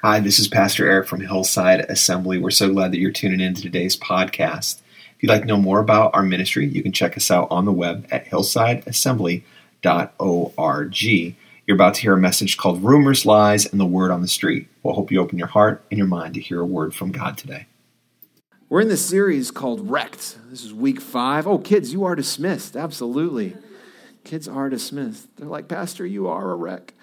Hi, this is Pastor Eric from Hillside Assembly. We're so glad that you're tuning in to today's podcast. If you'd like to know more about our ministry, you can check us out on the web at hillsideassembly.org. You're about to hear a message called Rumors, Lies, and the Word on the Street. We'll hope you open your heart and your mind to hear a word from God today. We're in this series called Wrecked. This is week 5. Oh, kids, you are dismissed. Absolutely. Kids are dismissed. They're like, Pastor, you are a wreck.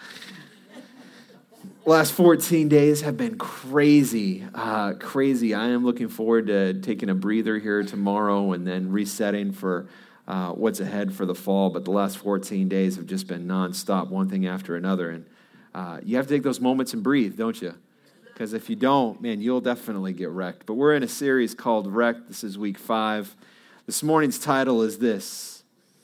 Last 14 days have been crazy. I am looking forward to taking a breather here tomorrow and then resetting for what's ahead for the fall. But the last 14 days have just been nonstop, one thing after another. And you have to take those moments and breathe, don't you? Because if you don't, man, you'll definitely get wrecked. But we're in a series called Wrecked. This is week 5. This morning's title is this: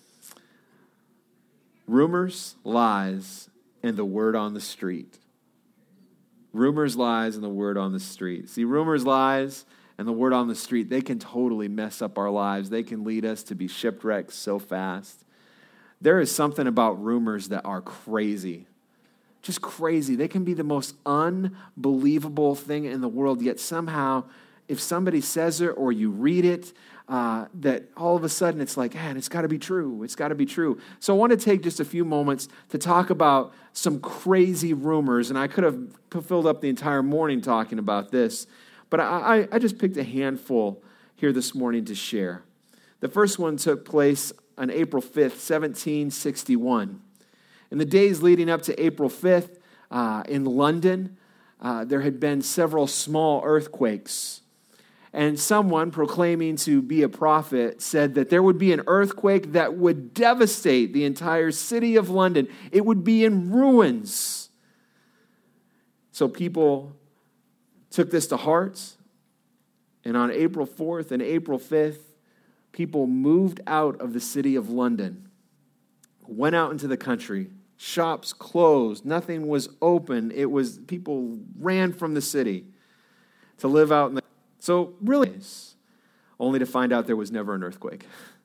Rumors, Lies, and the Word on the Street. Rumors, lies, and the word on the street. See, rumors, lies, and the word on the street, they can totally mess up our lives. They can lead us to be shipwrecked so fast. There is something about rumors that are crazy. Just crazy. They can be the most unbelievable thing in the world, yet somehow, if somebody says it or you read it, that all of a sudden it's like, man, it's got to be true. It's got to be true. So I want to take just a few moments to talk about some crazy rumors, and I could have filled up the entire morning talking about this, but I just picked a handful here this morning to share. The first one took place on April 5th, 1761. In the days leading up to April 5th, in London, there had been several small earthquakes. And someone proclaiming to be a prophet said that there would be an earthquake that would devastate the entire city of London. It would be in ruins. So people took this to heart. And on April 4th and April 5th, people moved out of the city of London, went out into the country. Shops closed. Nothing was open. People ran from the city to live out in the. So really, only to find out there was never an earthquake.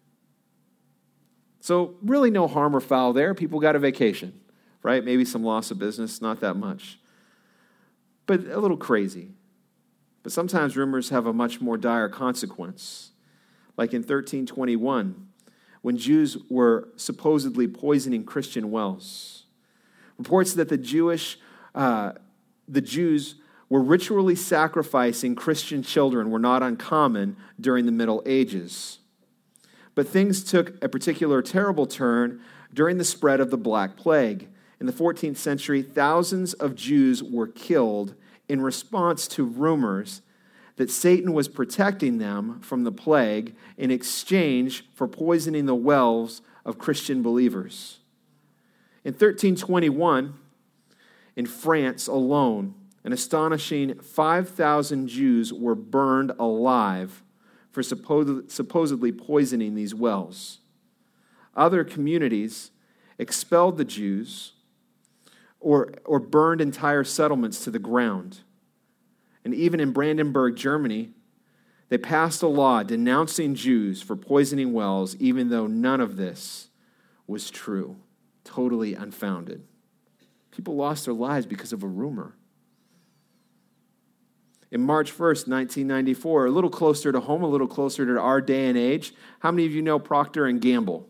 So really no harm or foul there. People got a vacation, right? Maybe some loss of business, not that much. But a little crazy. But sometimes rumors have a much more dire consequence. Like in 1321, when Jews were supposedly poisoning Christian wells. Reports that the Jews were ritually sacrificing Christian children were not uncommon during the Middle Ages. But things took a particular terrible turn during the spread of the Black Plague. In the 14th century, thousands of Jews were killed in response to rumors that Satan was protecting them from the plague in exchange for poisoning the wells of Christian believers. In 1321, in France alone, an astonishing 5,000 Jews were burned alive for supposedly poisoning these wells. Other communities expelled the Jews or burned entire settlements to the ground. And even in Brandenburg, Germany, they passed a law denouncing Jews for poisoning wells, even though none of this was true, totally unfounded. People lost their lives because of a rumor. In March 1st, 1994, a little closer to home, a little closer to our day and age, how many of you know Procter & Gamble?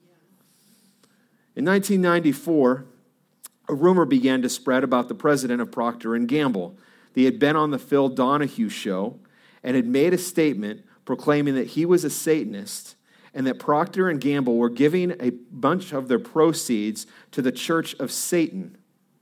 In 1994, a rumor began to spread about the president of Procter & Gamble. He had been on the Phil Donahue show and had made a statement proclaiming that he was a Satanist and that Procter & Gamble were giving a bunch of their proceeds to the Church of Satan.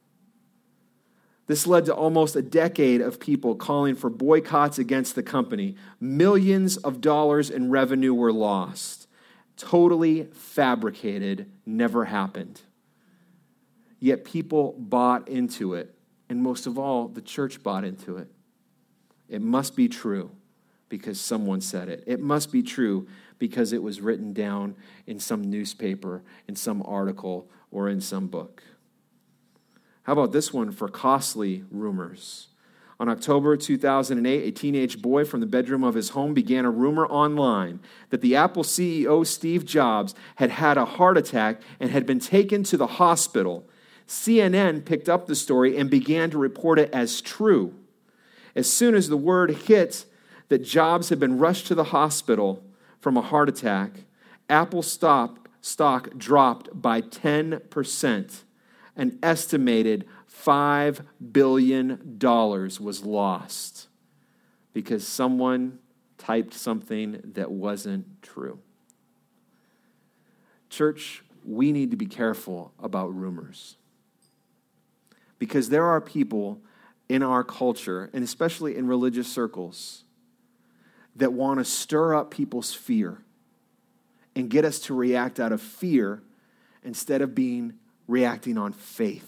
This led to almost a decade of people calling for boycotts against the company. Millions of dollars in revenue were lost. Totally fabricated, never happened. Yet people bought into it, and most of all, the church bought into it. It must be true because someone said it. It must be true because it was written down in some newspaper, in some article, or in some book. How about this one for costly rumors? On October 2008, a teenage boy from the bedroom of his home began a rumor online that the Apple CEO Steve Jobs had had a heart attack and had been taken to the hospital. CNN picked up the story and began to report it as true. As soon as the word hit that Jobs had been rushed to the hospital from a heart attack, Apple stock dropped by 10%. An estimated $5 billion was lost because someone typed something that wasn't true. Church, we need to be careful about rumors, because there are people in our culture, and especially in religious circles, that want to stir up people's fear and get us to react out of fear instead of reacting on faith.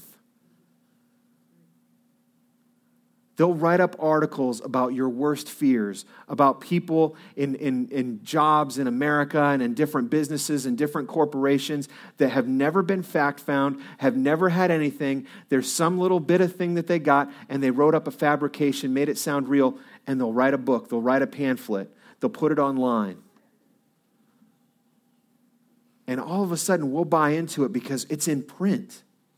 They'll write up articles about your worst fears, about people in jobs in America and in different businesses and different corporations that have never been fact found, have never had anything. There's some little bit of thing that they got, and they wrote up a fabrication, made it sound real, and they'll write a book, they'll write a pamphlet, they'll put it online. And all of a sudden, we'll buy into it because it's in print.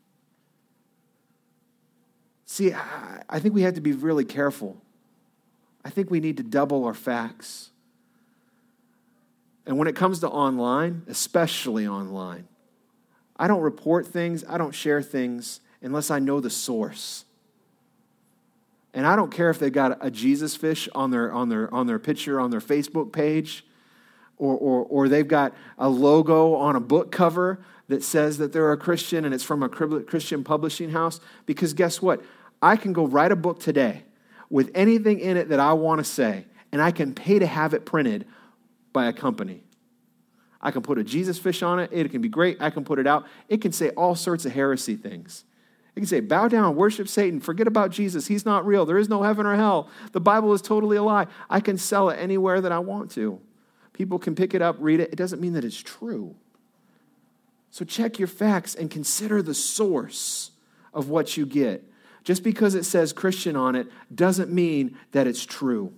See, I think we have to be really careful. I think we need to double our facts. And when it comes to online, especially online, I don't report things, I don't share things unless I know the source. And I don't care if they got a Jesus fish on their picture on their Facebook page, or they've got a logo on a book cover that says that they're a Christian and it's from a Christian publishing house. Because guess what? I can go write a book today with anything in it that I want to say, and I can pay to have it printed by a company. I can put a Jesus fish on it. It can be great. I can put it out. It can say all sorts of heresy things. It can say, bow down, worship Satan, forget about Jesus. He's not real. There is no heaven or hell. The Bible is totally a lie. I can sell it anywhere that I want to. People can pick it up, read it. It doesn't mean that it's true. So check your facts and consider the source of what you get. Just because it says Christian on it doesn't mean that it's true.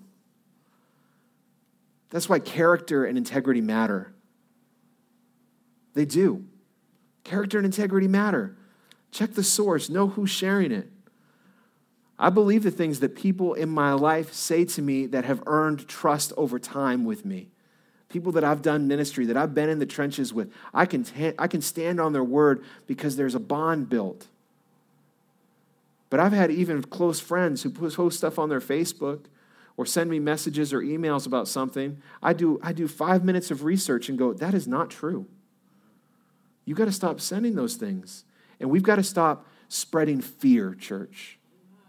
That's why character and integrity matter. They do. Character and integrity matter. Check the source. Know who's sharing it. I believe the things that people in my life say to me that have earned trust over time with me. People that I've done ministry, that I've been in the trenches with. I can stand on their word because there's a bond built. But I've had even close friends who post stuff on their Facebook or send me messages or emails about something. I do 5 minutes of research and go, that is not true. You got to stop sending those things. And we've got to stop spreading fear, church.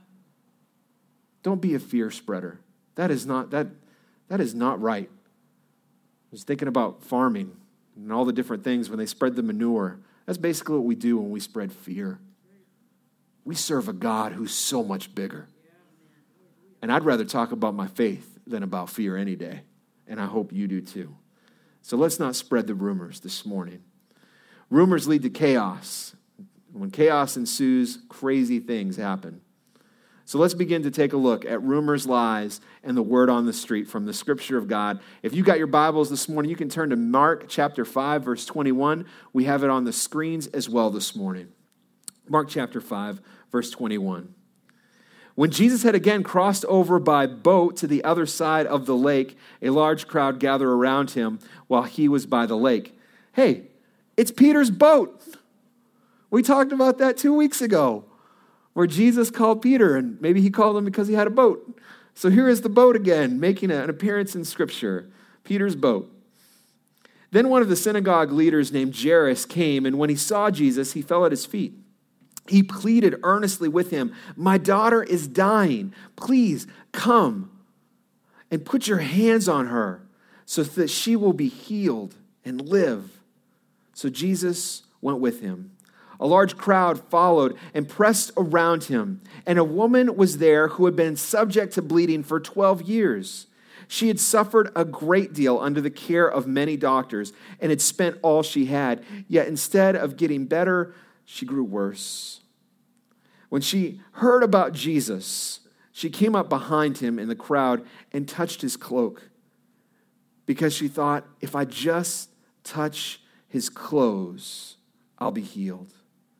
Don't be a fear spreader. That is not right. I was thinking about farming and all the different things when they spread the manure. That's basically what we do when we spread fear. We serve a God who's so much bigger. And I'd rather talk about my faith than about fear any day. And I hope you do too. So let's not spread the rumors this morning. Rumors lead to chaos. When chaos ensues, crazy things happen. So let's begin to take a look at rumors, lies, and the word on the street from the Scripture of God. If you got your Bibles this morning, you can turn to Mark chapter 5, verse 21. We have it on the screens as well this morning. Mark chapter 5, verse 21. When Jesus had again crossed over by boat to the other side of the lake, a large crowd gathered around him while he was by the lake. Hey, it's Peter's boat. We talked about that 2 weeks ago, where Jesus called Peter, and maybe he called him because he had a boat. So here is the boat again, making an appearance in Scripture, Peter's boat. Then one of the synagogue leaders named Jairus came, and when he saw Jesus, he fell at his feet. He pleaded earnestly with him, "My daughter is dying. Please come and put your hands on her so that she will be healed and live." So Jesus went with him. A large crowd followed and pressed around him, and a woman was there who had been subject to bleeding for 12 years. She had suffered a great deal under the care of many doctors and had spent all she had. Yet instead of getting better, she grew worse. When she heard about Jesus, she came up behind him in the crowd and touched his cloak, because she thought, if I just touch his clothes, I'll be healed.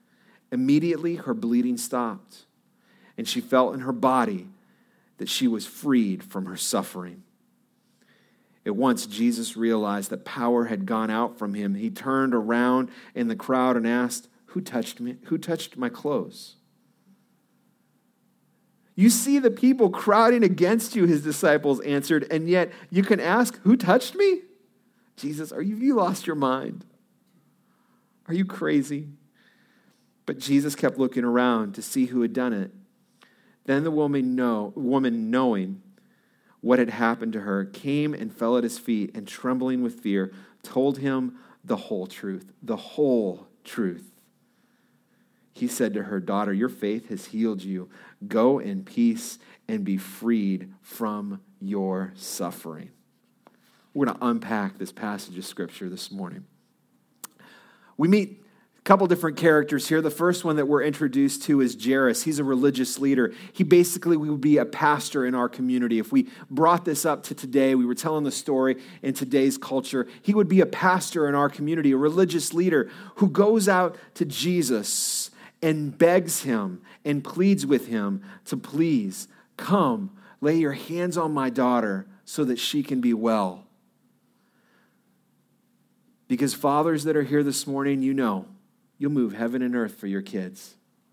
Immediately, her bleeding stopped, and she felt in her body that she was freed from her suffering. At once, Jesus realized that power had gone out from him. He turned around in the crowd and asked, "Who touched me? Who touched my clothes?" "You see the people crowding against you," his disciples answered, "and yet you can ask, 'Who touched me?'" Jesus, have you lost your mind? Are you crazy? But Jesus kept looking around to see who had done it. Then the woman, knowing what had happened to her, came and fell at his feet, and trembling with fear, told him the whole truth. The whole truth. He said to her, "Daughter, your faith has healed you. Go in peace and be freed from your suffering." We're going to unpack this passage of Scripture this morning. We meet a couple different characters here. The first one that we're introduced to is Jairus. He's a religious leader. He basically would be a pastor in our community. If we brought this up to today, we were telling the story in today's culture, he would be a pastor in our community, a religious leader who goes out to Jesus and begs him and pleads with him to please come, lay your hands on my daughter so that she can be well. Because fathers that are here this morning, you know, you'll move heaven and earth for your kids.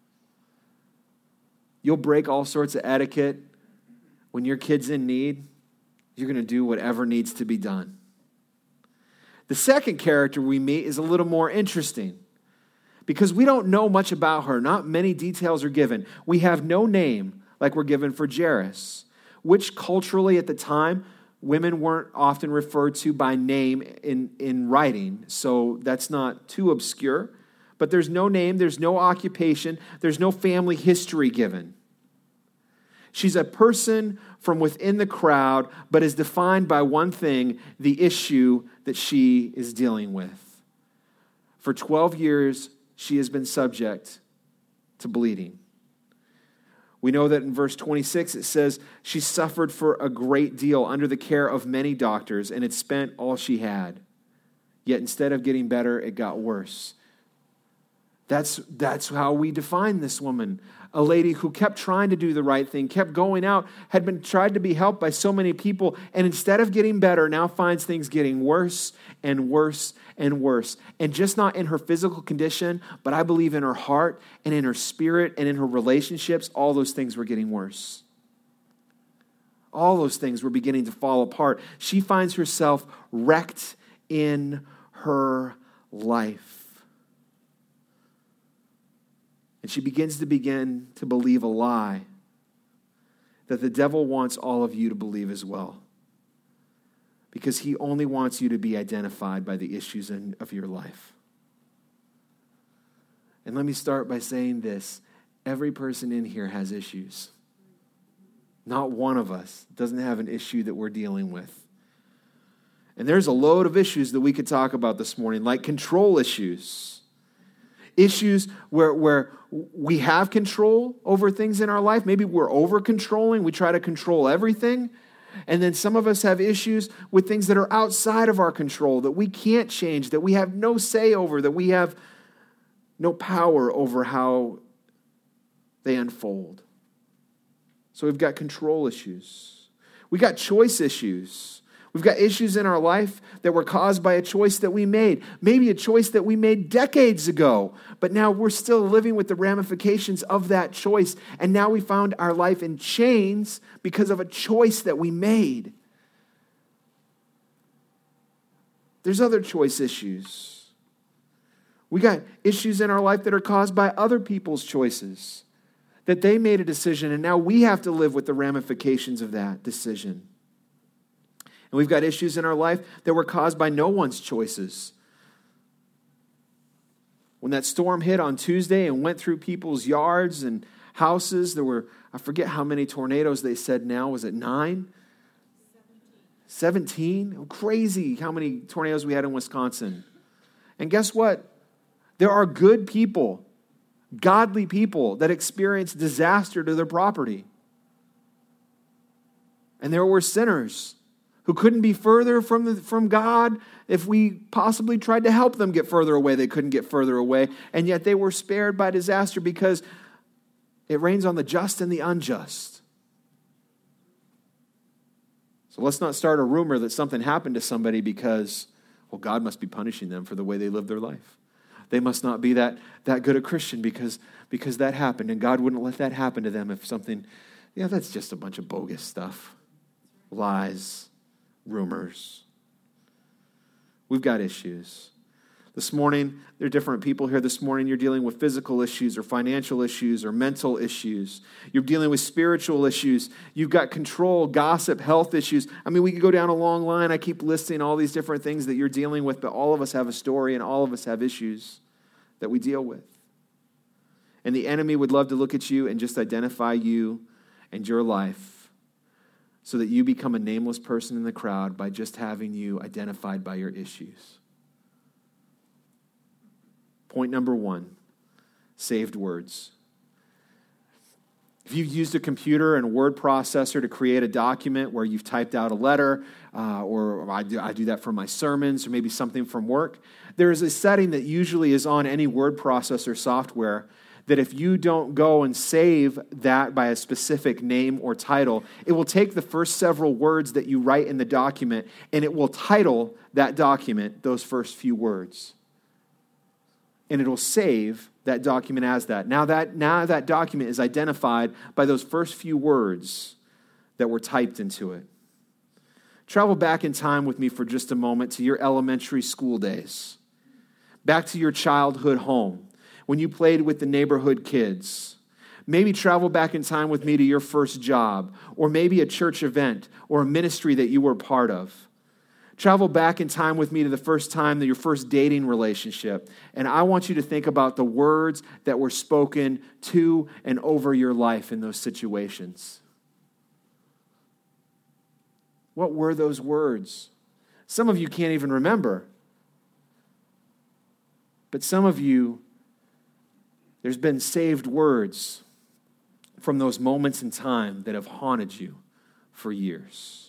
You'll break all sorts of etiquette. When your kid's in need, you're going to do whatever needs to be done. The second character we meet is a little more interesting because we don't know much about her. Not many details are given. We have no name like we're given for Jairus, which culturally at the time, women weren't often referred to by name in writing, so that's not too obscure. But there's no name, there's no occupation, there's no family history given. She's a person from within the crowd, but is defined by one thing, the issue that she is dealing with. For 12 years, she has been subject to bleeding. We know that in verse 26, it says, she suffered for a great deal under the care of many doctors and had spent all she had. Yet instead of getting better, it got worse. That's how we define this woman. A lady who kept trying to do the right thing, kept going out, had been tried to be helped by so many people, and instead of getting better, now finds things getting worse and worse and worse. And just not in her physical condition, but I believe in her heart and in her spirit and in her relationships, all those things were getting worse. All those things were beginning to fall apart. She finds herself wrecked in her life. And she begins to believe a lie that the devil wants all of you to believe as well. Because he only wants you to be identified by the issues of your life. And let me start by saying this. Every person in here has issues. Not one of us doesn't have an issue that we're dealing with. And there's a load of issues that we could talk about this morning, like control issues. Issues where we have control over things in our life. Maybe we're over-controlling. We try to control everything. And then some of us have issues with things that are outside of our control, that we can't change, that we have no say over, that we have no power over how they unfold. So we've got control issues. We've got choice issues. We've got issues in our life that were caused by a choice that we made. Maybe a choice that we made decades ago, but now we're still living with the ramifications of that choice. And now we found our life in chains because of a choice that we made. There's other choice issues. We got issues in our life that are caused by other people's choices, that they made a decision, and now we have to live with the ramifications of that decision. And we've got issues in our life that were caused by no one's choices. When that storm hit on Tuesday and went through people's yards and houses, there were, I forget how many tornadoes they said now. Was it 9? 17? Crazy how many tornadoes we had in Wisconsin. And guess what? There are good people, godly people that experience disaster to their property. And there were sinners who couldn't be further from God. If we possibly tried to help them get further away, they couldn't get further away. And yet they were spared by disaster because it rains on the just and the unjust. So let's not start a rumor that something happened to somebody because, well, God must be punishing them for the way they lived their life. They must not be that good a Christian because that happened, and God wouldn't let that happen to them if something, that's just a bunch of bogus stuff. Lies, rumors. We've got issues. This morning, there are different people here this morning. You're dealing with physical issues or financial issues or mental issues. You're dealing with spiritual issues. You've got control, gossip, health issues. I mean, we could go down a long line. I keep listing all these different things that you're dealing with, but all of us have a story and all of us have issues that we deal with. And the enemy would love to look at you and just identify you and your life so that you become a nameless person in the crowd by just having you identified by your issues. Point number 1, saved words. If you've used a computer and a word processor to create a document where you've typed out a letter, or I do that for my sermons, or maybe something from work, there is a setting that usually is on any word processor software that if you don't go and save that by a specific name or title, it will take the first several words that you write in the document and it will title that document those first few words. And it'll save that document as that. Now that document is identified by those first few words that were typed into it. Travel back in time with me for just a moment to your elementary school days. Back to your childhood home when you played with the neighborhood kids. Maybe travel back in time with me to your first job, or maybe a church event or a ministry that you were part of. Travel back in time with me to the first time that your first dating relationship. And I want you to think about the words that were spoken to and over your life in those situations. What were those words? Some of you can't even remember. But some of you, there's been saved words from those moments in time that have haunted you for years.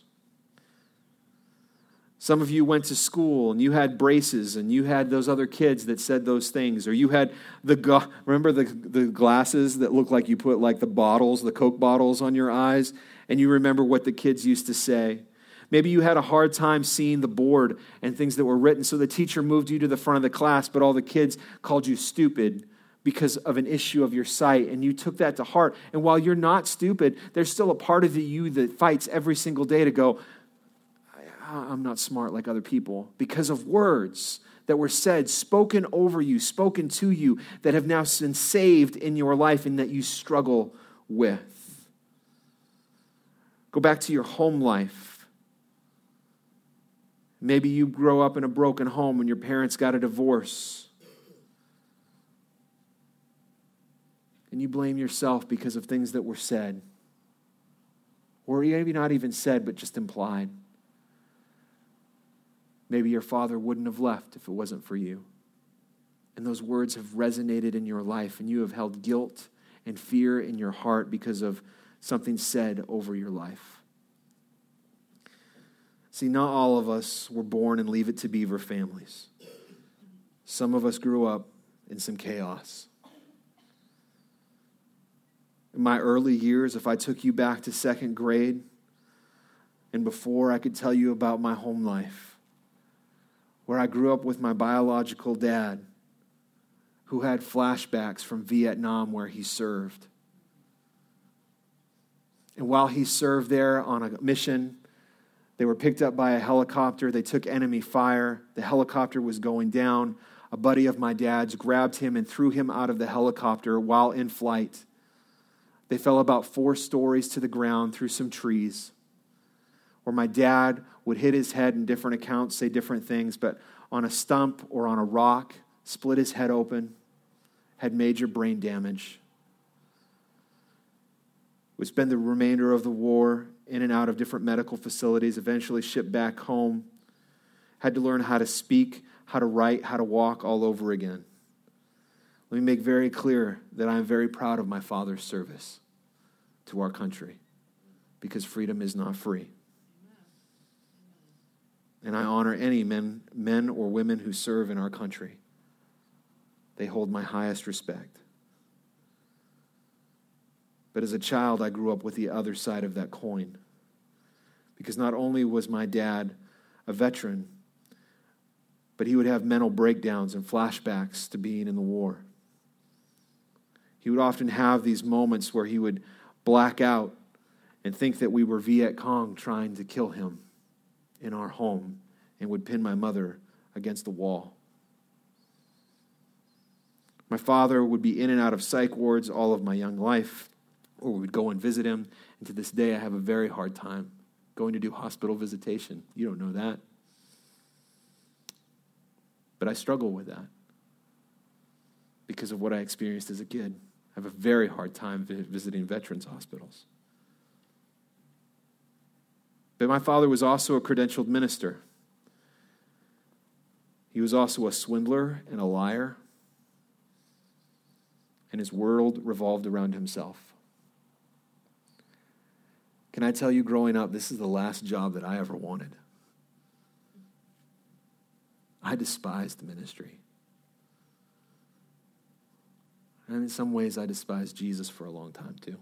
Some of you went to school and you had braces and you had those other kids that said those things. Or you had remember the glasses that look like you put like the bottles, the Coke bottles on your eyes, and you remember what the kids used to say. Maybe you had a hard time seeing the board and things that were written, so the teacher moved you to the front of the class, but all the kids called you stupid because of an issue of your sight, and you took that to heart. And while you're not stupid, there's still a part of you that fights every single day to go, I'm not smart like other people, because of words that were said, spoken over you, spoken to you, that have now been saved in your life and that you struggle with. Go back to your home life. Maybe you grow up in a broken home and your parents got a divorce. And you blame yourself because of things that were said. Or maybe not even said, but just implied. Maybe your father wouldn't have left if it wasn't for you. And those words have resonated in your life, and you have held guilt and fear in your heart because of something said over your life. See, not all of us were born in Leave It to Beaver families. Some of us grew up in some chaos. In my early years, if I took you back to second grade and before, I could tell you about my home life, where I grew up with my biological dad, who had flashbacks from Vietnam where he served. And while he served there on a mission, they were picked up by a helicopter. They took enemy fire. The helicopter was going down. A buddy of my dad's grabbed him and threw him out of the helicopter while in flight. They fell about 4 stories to the ground through some trees, where my dad would hit his head in different accounts, say different things, but on a stump or on a rock, split his head open, had major brain damage. Would spend the remainder of the war in and out of different medical facilities, eventually shipped back home, had to learn how to speak, how to write, how to walk all over again. Let me make very clear that I am very proud of my father's service to our country, because freedom is not free. and I honor any men or women who serve in our country. They hold my highest respect. But as a child, I grew up with the other side of that coin. Because not only was my dad a veteran, but he would have mental breakdowns and flashbacks to being in the war. He would often have these moments where he would black out and think that we were Viet Cong trying to kill him in our home and would pin my mother against the wall. My father would be in and out of psych wards all of my young life, or we would go and visit him. And to this day, I have a very hard time going to do hospital visitation. You don't know that. But I struggle with that because of what I experienced as a kid. I have a very hard time visiting veterans hospitals. But my father was also a credentialed minister. He was also a swindler and a liar. And his world revolved around himself. Can I tell you, growing up, this is the last job that I ever wanted. I despised the ministry. And in some ways, I despised Jesus for a long time, too.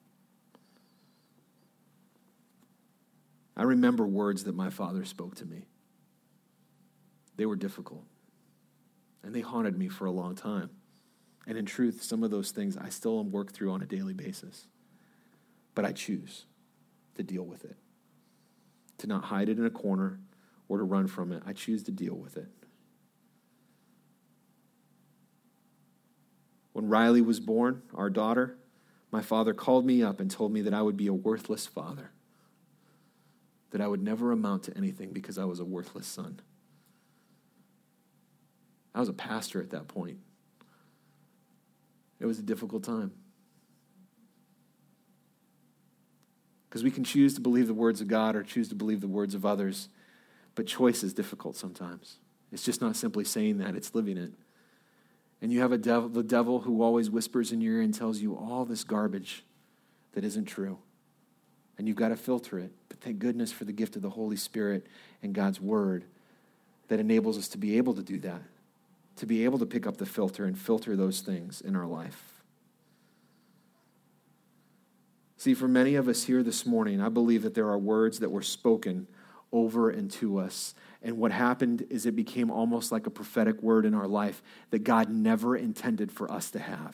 I remember words that my father spoke to me. They were difficult. And they haunted me for a long time. And in truth, some of those things I still work through on a daily basis. But I choose to deal with it. To not hide it in a corner or to run from it. I choose to deal with it. When Riley was born, our daughter, my father called me up and told me that I would be a worthless father. That I would never amount to anything because I was a worthless son. I was a pastor at that point. It was a difficult time. Because we can choose to believe the words of God or choose to believe the words of others, but choice is difficult sometimes. It's just not simply saying that, it's living it. And you have the devil who always whispers in your ear and tells you all this garbage that isn't true. And you've got to filter it. But thank goodness for the gift of the Holy Spirit and God's word that enables us to be able to do that. To be able to pick up the filter and filter those things in our life. See, for many of us here this morning, I believe that there are words that were spoken over and to us. And what happened is it became almost like a prophetic word in our life that God never intended for us to have.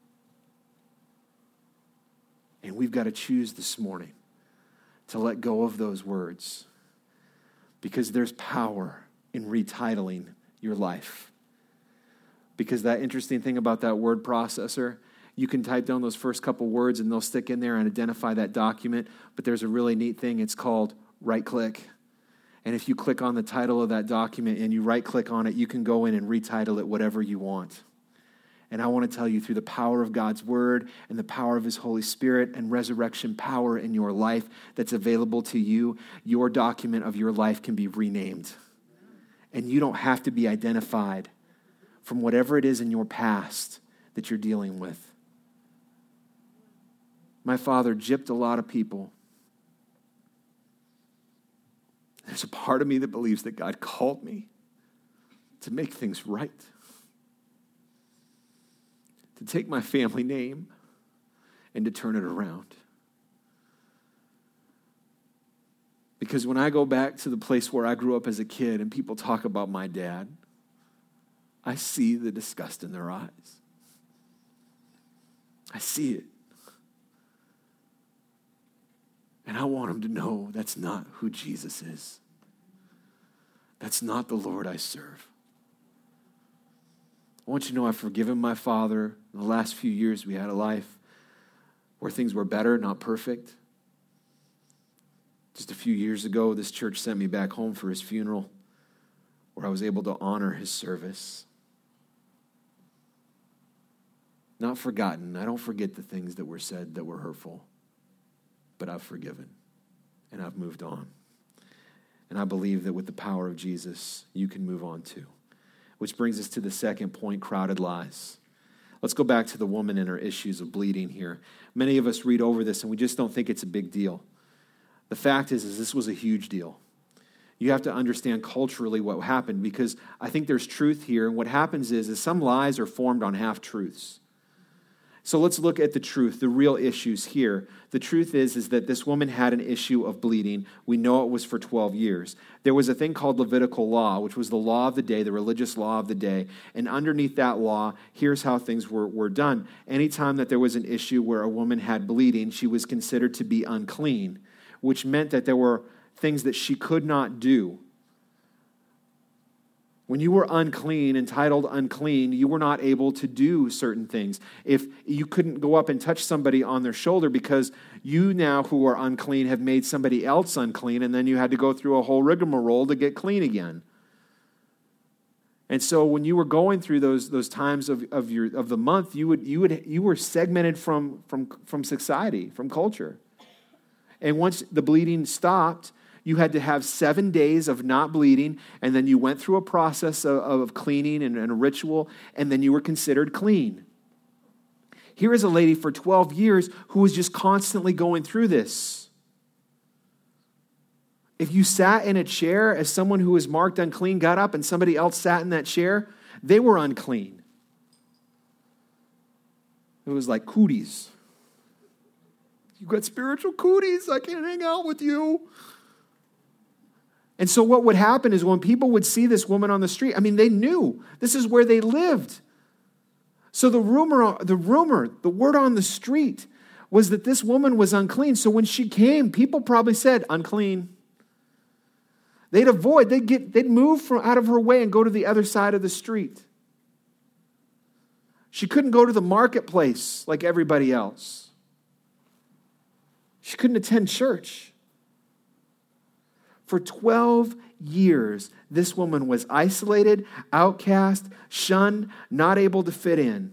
And we've got to choose this morning to let go of those words because there's power in retitling your life. Because that interesting thing about that word processor, you can type down those first couple words and they'll stick in there and identify that document. But there's a really neat thing. It's called right click. And if you click on the title of that document and you right click on it, you can go in and retitle it whatever you want. And I want to tell you, through the power of God's word and the power of his Holy Spirit and resurrection power in your life that's available to you, your document of your life can be renamed. And you don't have to be identified from whatever it is in your past that you're dealing with. My father gypped a lot of people. There's a part of me that believes that God called me to make things right. To take my family name and to turn it around. Because when I go back to the place where I grew up as a kid and people talk about my dad, I see the disgust in their eyes. I see it. And I want them to know that's not who Jesus is. That's not the Lord I serve. I want you to know I've forgiven my father. In the last few years, we had a life where things were better, not perfect. Just a few years ago, this church sent me back home for his funeral, where I was able to honor his service. Not forgotten. I don't forget the things that were said that were hurtful. But I've forgiven, and I've moved on. And I believe that with the power of Jesus, you can move on too. Which brings us to the second point, crowded lies. Let's go back to the woman and her issues of bleeding here. Many of us read over this, and we just don't think it's a big deal. The fact is this was a huge deal. You have to understand culturally what happened, because I think there's truth here. And what happens is some lies are formed on half-truths. So let's look at the truth, the real issues here. The truth is that this woman had an issue of bleeding. We know it was for 12 years. There was a thing called Levitical law, which was the law of the day, the religious law of the day. And underneath that law, here's how things were done. Anytime that there was an issue where a woman had bleeding, she was considered to be unclean, which meant that there were things that she could not do. When you were unclean, entitled unclean, you were not able to do certain things. If you couldn't go up and touch somebody on their shoulder because you now who are unclean have made somebody else unclean, and then you had to go through a whole rigmarole to get clean again. And so when you were going through those times of the month, you were segmented from society, from culture. And once the bleeding stopped, you had to have 7 days of not bleeding, and then you went through a process of cleaning and a ritual, and then you were considered clean. Here is a lady for 12 years who was just constantly going through this. If you sat in a chair as someone who was marked unclean, got up, and somebody else sat in that chair, they were unclean. It was like cooties. You got spiritual cooties. I can't hang out with you. And so what would happen is when people would see this woman on the street, they knew this is where they lived. So the word on the street was that this woman was unclean. So when she came, people probably said, unclean. They'd move out of her way and go to the other side of the street. She couldn't go to the marketplace like everybody else. She couldn't attend church. For 12 years, this woman was isolated, outcast, shunned, not able to fit in.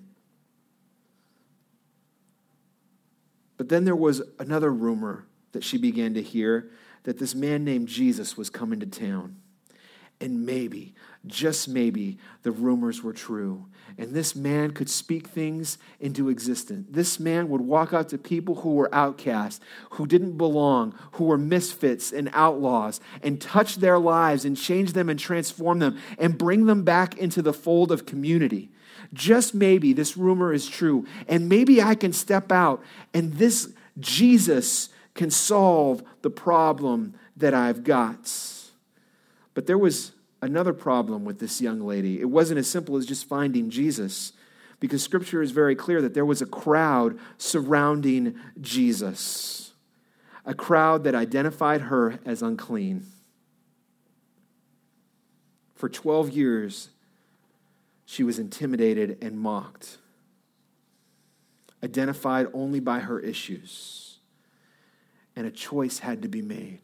But then there was another rumor that she began to hear, that this man named Jesus was coming to town. And maybe, just maybe, the rumors were true. And this man could speak things into existence. This man would walk out to people who were outcasts, who didn't belong, who were misfits and outlaws, and touch their lives and change them and transform them and bring them back into the fold of community. Just maybe this rumor is true. And maybe I can step out and this Jesus can solve the problem that I've got. But there was another problem with this young lady. It wasn't as simple as just finding Jesus, because Scripture is very clear that there was a crowd surrounding Jesus, a crowd that identified her as unclean. For 12 years, she was intimidated and mocked, identified only by her issues, and a choice had to be made.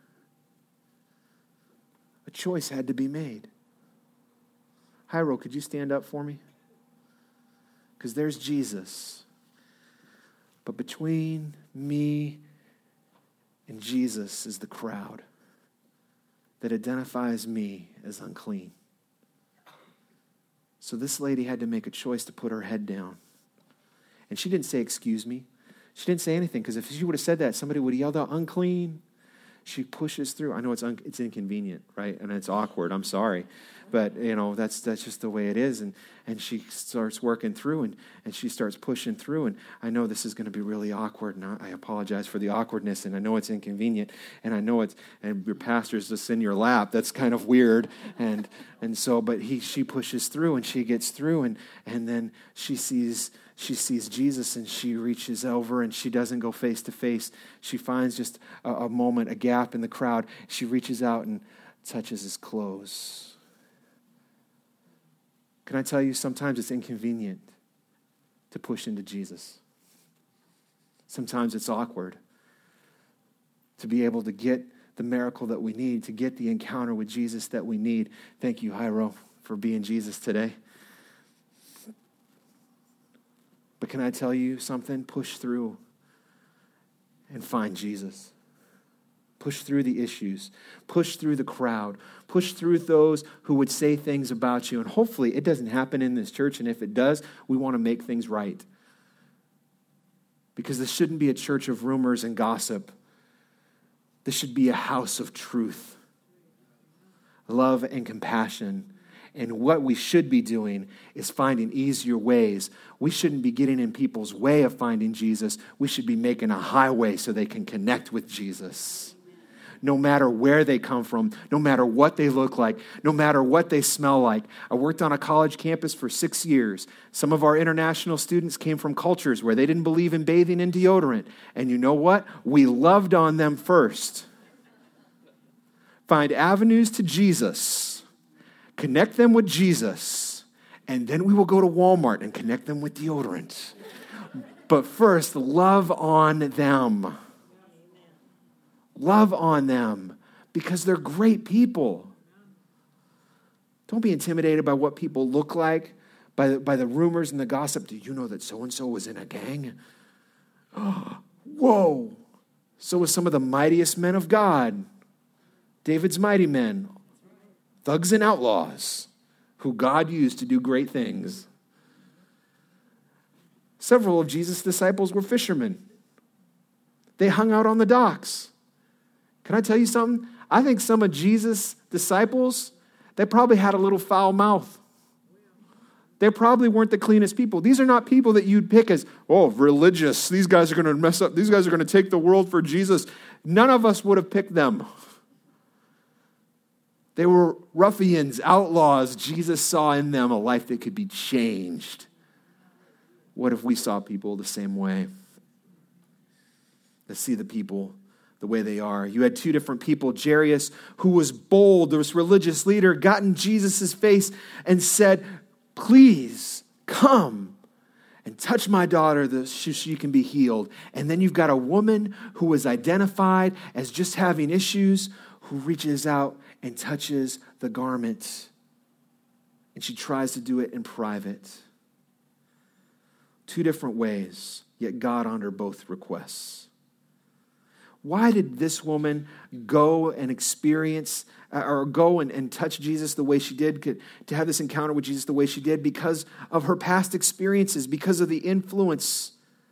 A choice had to be made. Hyro, could you stand up for me? Because there's Jesus. But between me and Jesus is the crowd that identifies me as unclean. So this lady had to make a choice to put her head down. And she didn't say, excuse me. She didn't say anything, because if she would have said that, somebody would have yelled out, unclean. She pushes through. I know it's inconvenient, right? And it's awkward. I'm sorry. But, that's just the way it is. And she starts working through, and she starts pushing through. And I know this is going to be really awkward, and I apologize for the awkwardness, and I know it's inconvenient, and I know and your pastor's just in your lap. That's kind of weird. And so, but she pushes through, and she gets through, and then she sees Jesus, and she reaches over, and she doesn't go face to face. She finds just a moment, a gap in the crowd. She reaches out and touches his clothes. Can I tell you, sometimes it's inconvenient to push into Jesus. Sometimes it's awkward to be able to get the miracle that we need, to get the encounter with Jesus that we need. Thank you, Hyro, for being Jesus today. But can I tell you something? Push through and find Jesus. Push through the issues. Push through the crowd. Push through those who would say things about you. And hopefully it doesn't happen in this church. And if it does, we want to make things right. Because this shouldn't be a church of rumors and gossip. This should be a house of truth. love and compassion. And what we should be doing is finding easier ways. We shouldn't be getting in people's way of finding Jesus. We should be making a highway so they can connect with Jesus. No matter where they come from, no matter what they look like, no matter what they smell like. I worked on a college campus for 6 years. Some of our international students came from cultures where they didn't believe in bathing in deodorant. And you know what? We loved on them first. Find avenues to Jesus. Connect them with Jesus. And then we will go to Walmart and connect them with deodorant. But first, love on them. Love on them because they're great people. Don't be intimidated by what people look like, by the rumors and the gossip. Do you know that so-and-so was in a gang? Oh, whoa. So was some of the mightiest men of God. David's mighty men. Thugs and outlaws who God used to do great things. Several of Jesus' disciples were fishermen. They hung out on the docks. Can I tell you something? I think some of Jesus' disciples, they probably had a little foul mouth. They probably weren't the cleanest people. These are not people that you'd pick as, religious. These guys are going to mess up. These guys are going to take the world for Jesus. None of us would have picked them. They were ruffians, outlaws. Jesus saw in them a life that could be changed. What if we saw people the same way? Let's see the people the way they are. You had two different people. Jairus, who was bold, this religious leader, got in Jesus' face and said, please come and touch my daughter so she can be healed. And then you've got a woman who was identified as just having issues, who reaches out and touches the garment. And she tries to do it in private. Two different ways, yet God honored both requests. Why did this woman go and experience or go and touch Jesus the way she did, to have this encounter with Jesus the way she did? Because of her past experiences, because of the influence.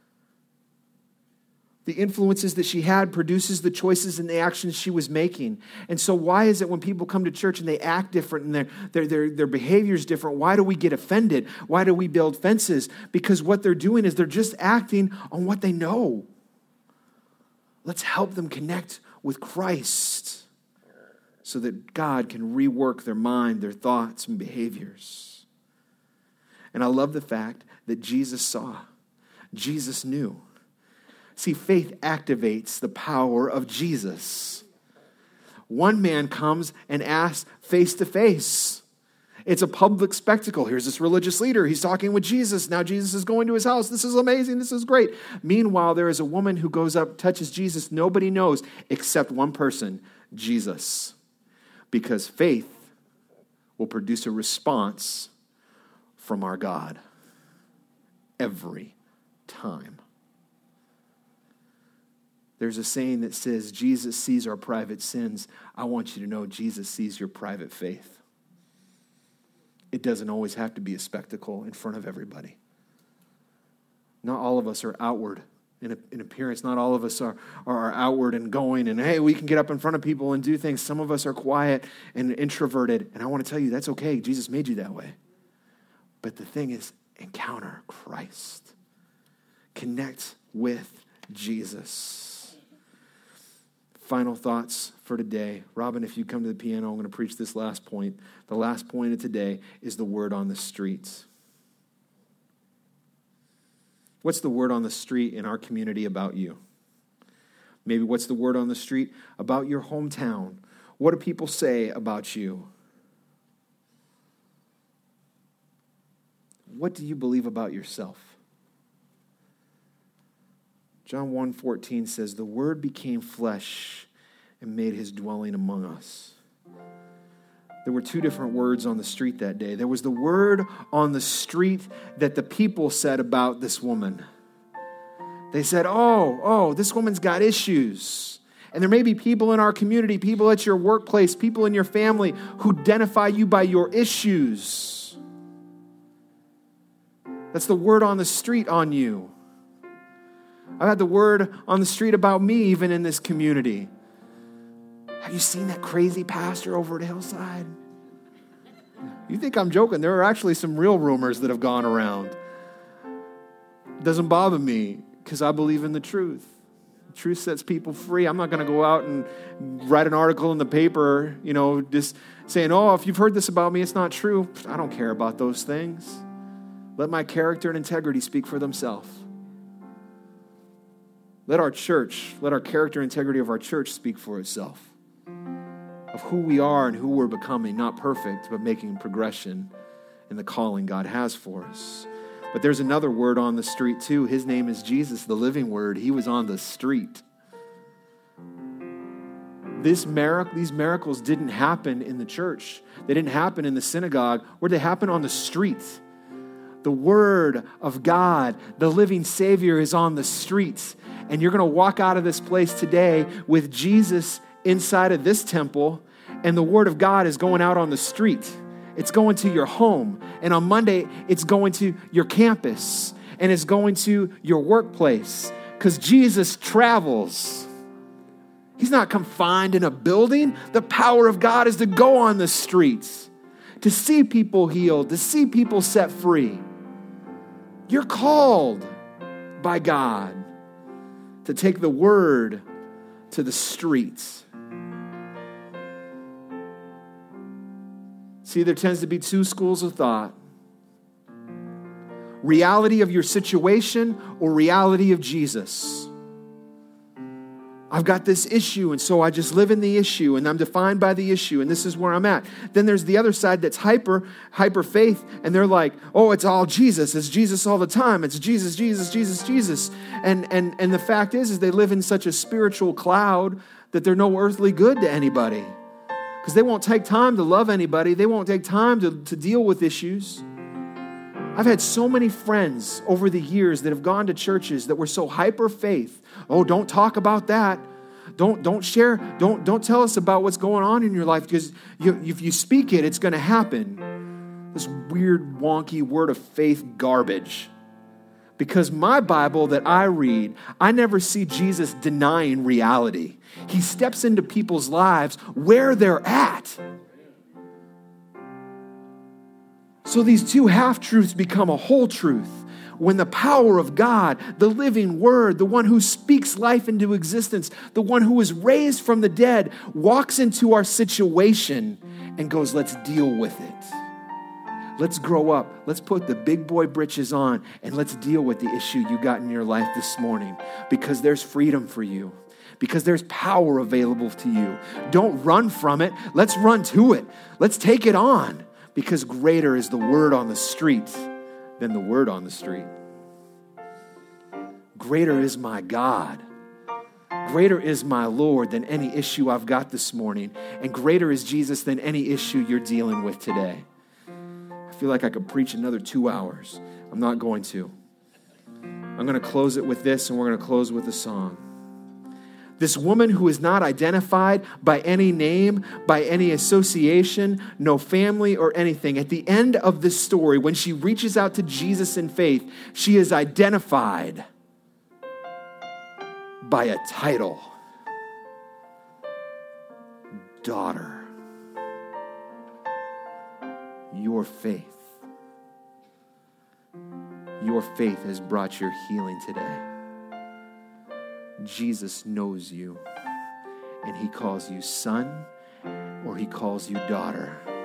The influences that she had produces the choices and the actions she was making. And so why is it when people come to church and they act different and their behavior is different, why do we get offended? Why do we build fences? Because what they're doing is they're just acting on what they know. Let's help them connect with Christ so that God can rework their mind, their thoughts, and behaviors. And I love the fact that Jesus saw. Jesus knew. See, faith activates the power of Jesus. One man comes and asks face to face. It's a public spectacle. Here's this religious leader. He's talking with Jesus. Now Jesus is going to his house. This is amazing. This is great. Meanwhile, there is a woman who goes up, touches Jesus. Nobody knows except one person, Jesus. Because faith will produce a response from our God every time. There's a saying that says, Jesus sees our private sins. I want you to know Jesus sees your private faith. It doesn't always have to be a spectacle in front of everybody. Not all of us are outward in appearance. Not all of us are outward and going and, hey, we can get up in front of people and do things. Some of us are quiet and introverted. And I want to tell you, that's okay. Jesus made you that way. But the thing is, encounter Christ. Connect with Jesus. Final thoughts for today. Robin, if you come to the piano, I'm going to preach this last point. The last point of today is the word on the streets. What's the word on the street in our community about you? Maybe what's the word on the street about your hometown? What do people say about you? What do you believe about yourself? John 1:14 says, the Word became flesh and made his dwelling among us. There were two different words on the street that day. There was the word on the street that the people said about this woman. They said, oh, this woman's got issues. And there may be people in our community, people at your workplace, people in your family who identify you by your issues. That's the word on the street on you. I've had the word on the street about me even in this community. Have you seen that crazy pastor over at Hillside? You think I'm joking? There are actually some real rumors that have gone around. It doesn't bother me because I believe in the truth. The truth sets people free. I'm not going to go out and write an article in the paper, just saying, oh, if you've heard this about me, it's not true. I don't care about those things. Let my character and integrity speak for themselves. Let our character and integrity of our church speak for itself. Of who we are and who we're becoming, not perfect, but making progression in the calling God has for us. But there's another word on the street too. His name is Jesus, the living word. He was on the street. These miracles didn't happen in the church. They didn't happen in the synagogue. Where did they happen? On the street. The word of God, the living Savior, is on the streets. And you're going to walk out of this place today with Jesus inside of this temple, and the word of God is going out on the street. It's going to your home. And on Monday, it's going to your campus. And it's going to your workplace. Because Jesus travels. He's not confined in a building. The power of God is to go on the streets, to see people healed, to see people set free. You're called by God to take the word to the streets. See, there tends to be two schools of thought. Reality of your situation or reality of Jesus. I've got this issue, and so I just live in the issue, and I'm defined by the issue, and this is where I'm at. Then there's the other side that's hyper faith, and they're like, oh, it's all Jesus. It's Jesus all the time. It's Jesus, Jesus, Jesus, Jesus. And the fact is they live in such a spiritual cloud that they're no earthly good to anybody. Because they won't take time to love anybody. They won't take time to deal with issues. I've had so many friends over the years that have gone to churches that were so hyper faith. Oh, don't talk about that. Don't share. Don't tell us about what's going on in your life, because if you speak it, it's going to happen. This weird, wonky word of faith garbage. Because my Bible that I read, I never see Jesus denying reality. He steps into people's lives where they're at. So these two half-truths become a whole truth when the power of God, the living word, the one who speaks life into existence, the one who was raised from the dead, walks into our situation and goes, let's deal with it. Let's grow up. Let's put the big boy britches on and let's deal with the issue you got in your life this morning, because there's freedom for you, because there's power available to you. Don't run from it. Let's run to it. Let's take it on, because greater is the word on the street than the word on the street. Greater is my God. Greater is my Lord than any issue I've got this morning. And greater is Jesus than any issue you're dealing with today. I feel like I could preach another 2 hours. I'm not going to. I'm going to close it with this, and we're going to close with a song. This woman who is not identified by any name, by any association, no family or anything. At the end of this story, when she reaches out to Jesus in faith, she is identified by a title. Daughter, your faith has brought your healing today. Jesus knows you, and he calls you son, or he calls you daughter.